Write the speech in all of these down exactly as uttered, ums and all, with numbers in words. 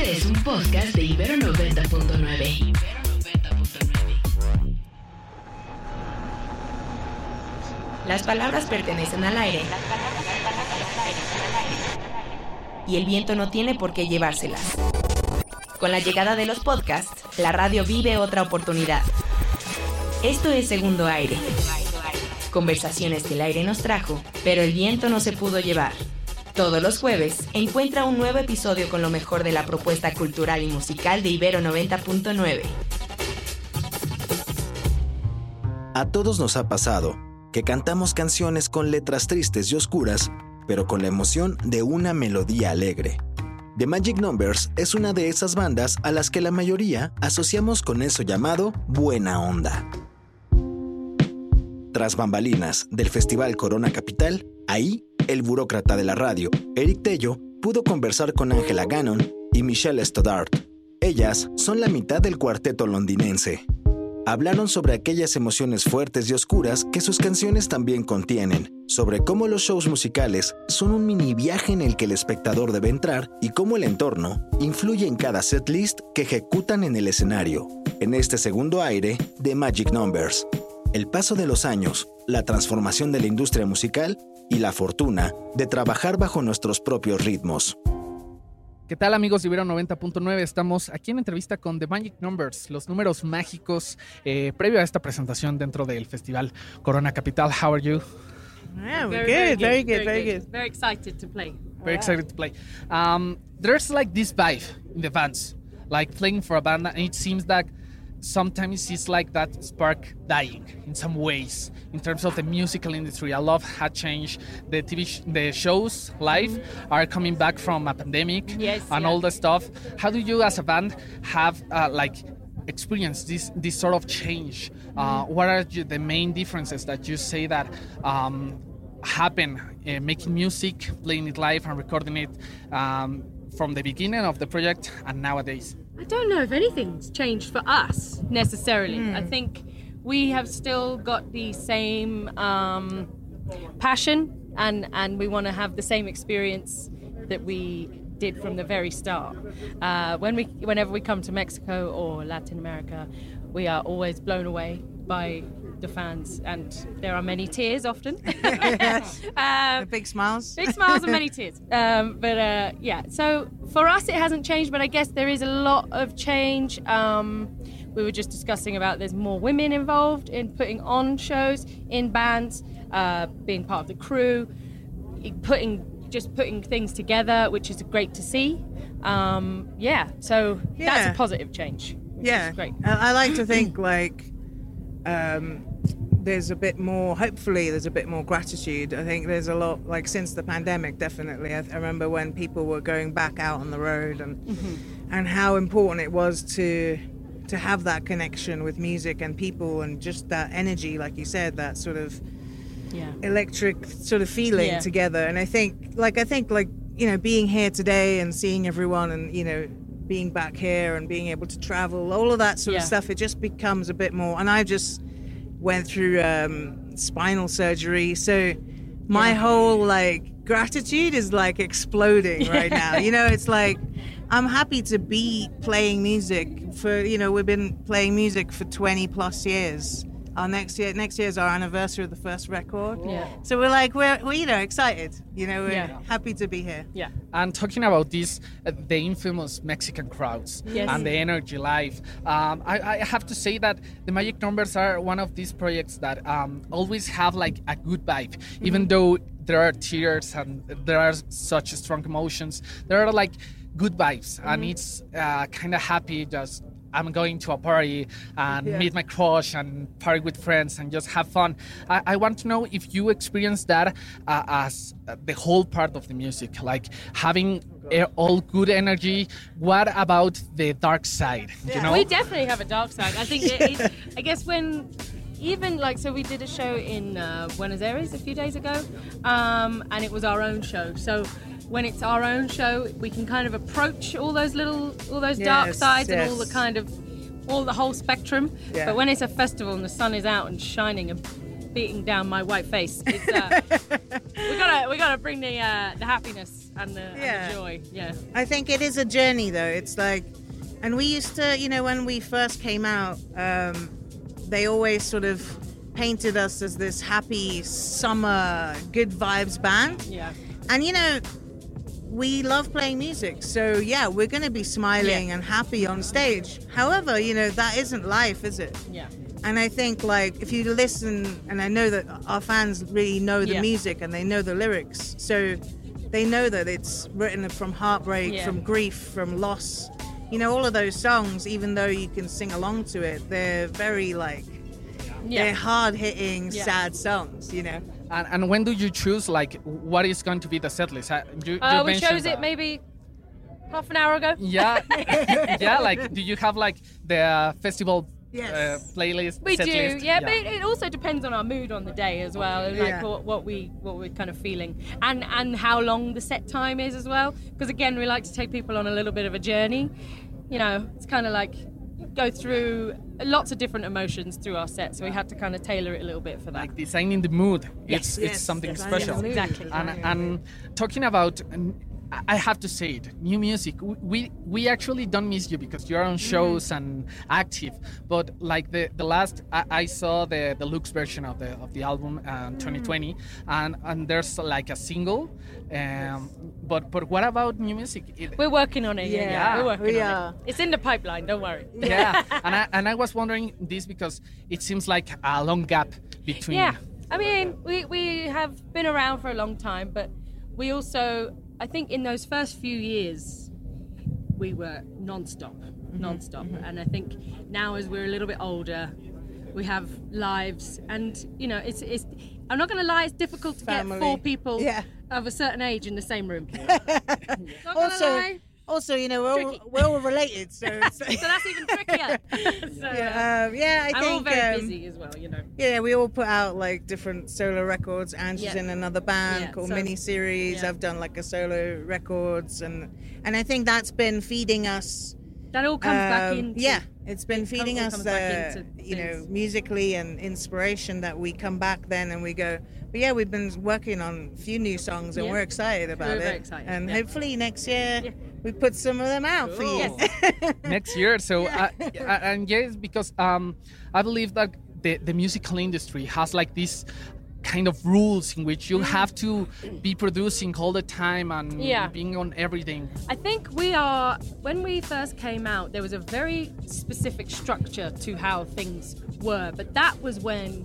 Este es un podcast de Ibero noventa punto nueve. Las palabras pertenecen al aire y el viento no tiene por qué llevárselas. Con la llegada de los podcasts, la radio vive otra oportunidad. Esto es Segundo Aire. Conversaciones que el aire nos trajo, pero el viento no se pudo llevar. Todos los jueves, encuentra un nuevo episodio con lo mejor de la propuesta cultural y musical de Ibero noventa punto nueve. A todos nos ha pasado que cantamos canciones con letras tristes y oscuras, pero con la emoción de una melodía alegre. The Magic Numbers es una de esas bandas a las que la mayoría asociamos con eso llamado buena onda. Tras bambalinas del Festival Corona Capital, ahí, el burócrata de la radio, Eric Tello, pudo conversar con Angela Gannon y Michelle Stoddart. Ellas son la mitad del cuarteto londinense. Hablaron sobre aquellas emociones fuertes y oscuras que sus canciones también contienen, sobre cómo los shows musicales son un mini viaje en el que el espectador debe entrar y cómo el entorno influye en cada setlist que ejecutan en el escenario. En este segundo aire de Magic Numbers, el paso de los años, la transformación de la industria musical y la fortuna de trabajar bajo nuestros propios ritmos. ¿Qué tal, amigos de Ibero noventa punto nueve? Estamos aquí en entrevista con The Magic Numbers, los números mágicos, eh, previo a esta presentación dentro del Festival Corona Capital. How are you? Yeah, we're very, good, very very good, good, very very good. Very excited to play. Very excited to play. Um, there's like this vibe in the bands, like playing for a band, and it seems that sometimes it's like that spark dying in some ways in terms of the musical industry. A lot had changed. The T V, sh- the shows live mm-hmm. are coming back from a pandemic yes, and yeah. all the stuff. How do you, as a band, have uh, like experienced this this sort of change? Mm-hmm. Uh, what are you, the main differences that you say that um, happen uh, making music, playing it live, and recording it um, from the beginning of the project and nowadays? I don't know if anything's changed for us necessarily. Mm. I think we have still got the same um, passion and, and we want to have the same experience that we did from the very start. Uh, when we, whenever we come to Mexico or Latin America, we are always blown away by the fans, and there are many tears often. Yes. um, The big smiles. Big smiles and many tears. Um, but uh, yeah, so for us it hasn't changed, but I guess there is a lot of change. Um, we were just discussing about there's more women involved in putting on shows in bands, uh, being part of the crew, putting just putting things together, which is great to see. Um, yeah, so Yeah. that's a positive change. Which Yeah, is great. I, I like to think like um, there's a bit more, hopefully there's a bit more gratitude. I think there's a lot, like since the pandemic, definitely. I, I remember when people were going back out on the road and Mm-hmm. and how important it was to to have that connection with music and people and just that energy, like you said, that sort of Yeah. electric sort of feeling Yeah. together. And I think, like, I think, like, you know, being here today and seeing everyone and, you know, being back here and being able to travel, all of that sort Yeah. of stuff, it just becomes a bit more. And I just went through um, spinal surgery. So my Yeah. whole, like, gratitude is, like, exploding right now. You know, it's like, I'm happy to be playing music for, you know, we've been playing music for twenty plus years. Our next year, next year is our anniversary of the first record. Yeah. So we're like, we're, we're you know, excited. You know, we're Yeah. happy to be here. Yeah. And talking about this, uh, the infamous Mexican crowds Yes. and the energy live, um, I, I have to say that the Magic Numbers are one of these projects that um, always have like a good vibe, Mm-hmm. even though there are tears and there are such strong emotions. There are like good vibes, Mm-hmm. and it's uh, kind of happy. Just I'm going to a party and Yeah. meet my crush and party with friends and just have fun. I, I want to know if you experience that uh, as uh, the whole part of the music, like having uh, all good energy. What about the dark side? You Yeah. know, We definitely have a dark side. I think it, it, I guess when even like so we did a show in uh, Buenos Aires a few days ago, um, and it was our own show. So when it's our own show, we can kind of approach all those little, all those dark Yes, sides and all the yes. kind of, all the whole spectrum. Yeah. But when it's a festival and the sun is out and shining and beating down my white face, it's, uh, we gotta we gotta bring the uh, the happiness and the, Yeah. and the joy. Yeah. I think it is a journey, though. It's like, and we used to, you know, when we first came out, um, they always sort of painted us as this happy summer, good vibes band. Yeah. And you know, we love playing music, so yeah, we're going to be smiling Yeah. and happy on stage. However, you know, that isn't life, is it? Yeah. And I think, like, if you listen, and I know that our fans really know the Yeah. music and they know the lyrics, so they know that it's written from heartbreak, Yeah. from grief, from loss. You know, all of those songs, even though you can sing along to it, they're very, like, Yeah. they're hard-hitting, Yeah. sad songs, you know? And, and when do you choose, like, what is going to be the set list? Uh, You, you Uh, we mentioned chose it that. maybe half an hour ago. Yeah, yeah. Like, do you have like the festival Yes. uh, playlist? We set do, list? yeah, but it, it also depends on our mood on the day as well, and like Yeah. what, what we what we're kind of feeling, and and how long the set time is as well. Because again, we like to take people on a little bit of a journey. You know, it's kind of like go through lots of different emotions through our set, so we had to kind of tailor it a little bit for that. Like designing the mood. Yes. It's Yes, it's something designing the special. mood. Exactly. And and talking about. um, I have to say it, new music. We we actually don't miss you because you're on shows Mm. and active. But like the the last, I, I saw the the Lux version of the of the album um, twenty twenty, and and there's like a single. Um, but but what about new music? It- We're working on it. Yeah, yeah, Yeah, we're working we on are. it. It's in the pipeline. Don't worry. yeah, and I and I was wondering this because it seems like a long gap between. Yeah, I mean, we, we have been around for a long time, but we also, I think in those first few years, we were non-stop, Mm-hmm. non-stop. And I think now as we're a little bit older, we have lives, and, you know, it's, it's I'm not going to lie, it's difficult to Family. get four people Yeah. of a certain age in the same room. Not gonna Also, lie. also, you know, we're all, Tricky. we're all related, so it's, So that's even trickier. so, uh, yeah, um, yeah, I I'm all think very um, busy as well, you know. yeah, we all put out like different solo records. Angie's Yeah. in another band Yeah, called so- Mini Series. yeah. I've done like a solo records, and and I think that's been feeding us. That all comes back um, into yeah, it's been it feeding comes- us, comes back uh, into you know, things. musically and inspiration that we come back then and we go. But yeah, we've been working on a few new songs, and Yeah. we're excited about We're it. very excited, And yeah. hopefully next year Yeah. we put some of them out for you. Cool. Next year. So uh, uh, and yes, because um, I believe that the the musical industry has like this kind of rules in which you have to be producing all the time and Yeah. being on everything. I think we are, when we first came out, there was a very specific structure to how things were, but that was when,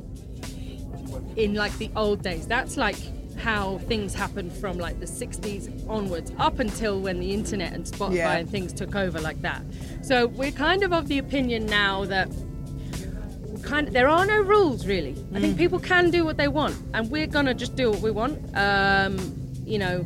in like the old days, that's like how things happened from like the sixties onwards, up until when the internet and Spotify Yeah. and things took over like that. So we're kind of of the opinion now that kind of, there are no rules really. I think people can do what they want, and we're gonna just do what we want. Um, you know,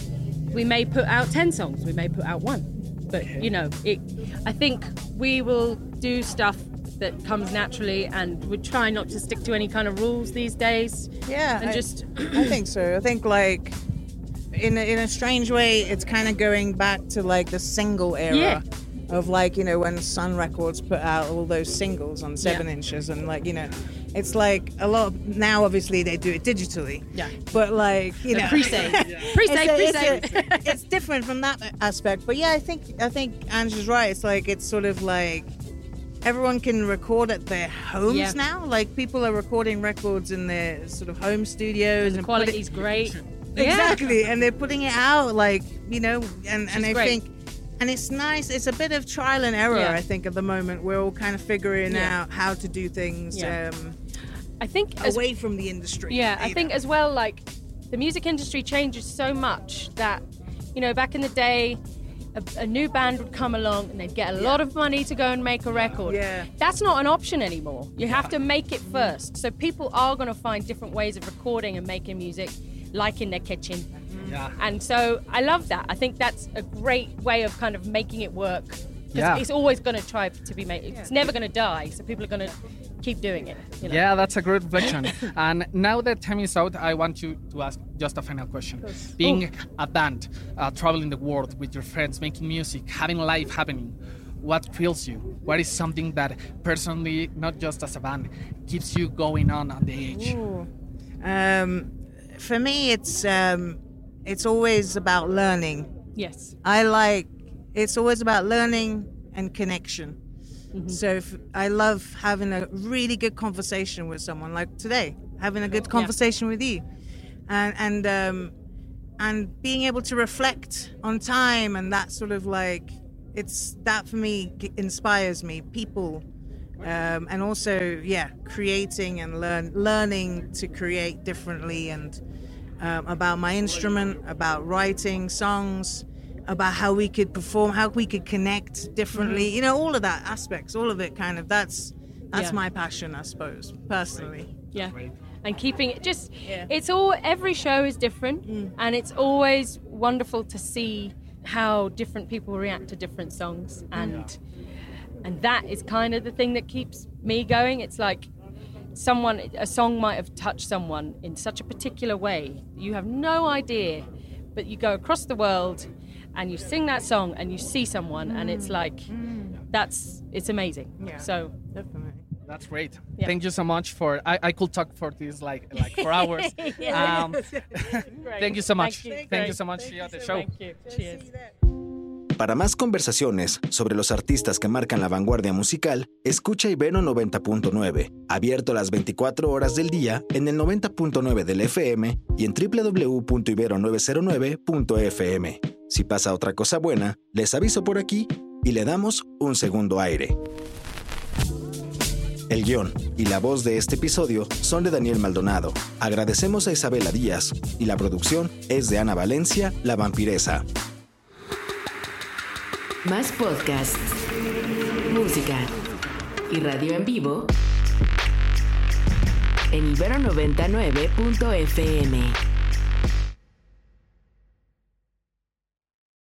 we may put out ten songs, we may put out one, but you know, it. I think we will do stuff that comes naturally, and we try not to stick to any kind of rules these days. Yeah, and I, just I think so. I think like in a, in a strange way, it's kind of going back to like the single era. Yeah. Of like, you know, when Sun Records put out all those singles on seven Yeah. inches, and like, you know, it's like a lot of, now obviously they do it digitally. Yeah. But like, you know, pre-save, it's, pre-save, a- pre-save. it's, a- it's different from that aspect. But yeah, I think I think Angela's right. It's like it's sort of like everyone can record at their homes Yeah. now. Like people are recording records in their sort of home studios the and put it- quality's great. Yeah. Exactly, and they're putting it out like, you know, and, and is I great. think, and it's nice. It's a bit of trial and error. Yeah. I think at the moment we're all kind of figuring Yeah. out how to do things Yeah. um, I think as away from the industry. Yeah, I you think know. as well, like the music industry changes so much that, you know, back in the day, a, a new band would come along and they'd get a lot of money to go and make a record. Yeah. That's not an option anymore. You have to make it first. So people are going to find different ways of recording and making music, like in their kitchen. Yeah. And so I love that. I think that's a great way of kind of making it work. 'Cause Yeah. It's always going to try to be made. It's never going to die. So people are going to keep doing it. You know? Yeah, that's a great reflection. And now that time is out, I want you to ask just a final question. Being a band, uh, traveling the world with your friends, making music, having life happening, what thrills you? What is something that personally, not just as a band, keeps you going on on the edge? Ooh. Um, for me, it's um, it's always about learning. Yes. I like, it's always about learning and connection. Mm-hmm. So if, I love having a really good conversation with someone, like today, having a good conversation yeah. with you, and and um, and being able to reflect on time, and that sort of like, it's that for me inspires me. People, um, and also yeah, creating and learn learning to create differently, and um, about my instrument, about writing songs, about how we could perform, how we could connect differently. Mm-hmm. You know, all of that aspects, all of it kind of, that's that's yeah. my passion, I suppose, personally. Yeah. And keeping it just, yeah. it's all, every show is different, mm. and it's always wonderful to see how different people react to different songs. And yeah. and that is kind of the thing that keeps me going. It's like someone, a song might have touched someone in such a particular way. You have no idea, but you go across the world and you sing that song and you see someone mm. and it's like, mm. that's, it's amazing. Yeah, so definitely. That's great. Yeah. Thank you so much for, I, I could talk for this like like for hours. yeah. um, thank you so much. Thank you, thank you so much thank for the so show. Thank you. Cheers. Para más conversaciones sobre los artistas que marcan la vanguardia musical, escucha Ibero noventa punto nueve, abierto las veinticuatro horas del día en el noventa punto nueve del F M y en doble u doble u doble u punto ibero novecientos nueve punto F M. Si pasa otra cosa buena, les aviso por aquí y le damos un segundo aire. El guión y la voz de este episodio son de Daniel Maldonado. Agradecemos a Isabela Díaz y la producción es de Ana Valencia, la vampiresa. Más podcasts, música y radio en vivo en ibero noventa y nueve punto F M.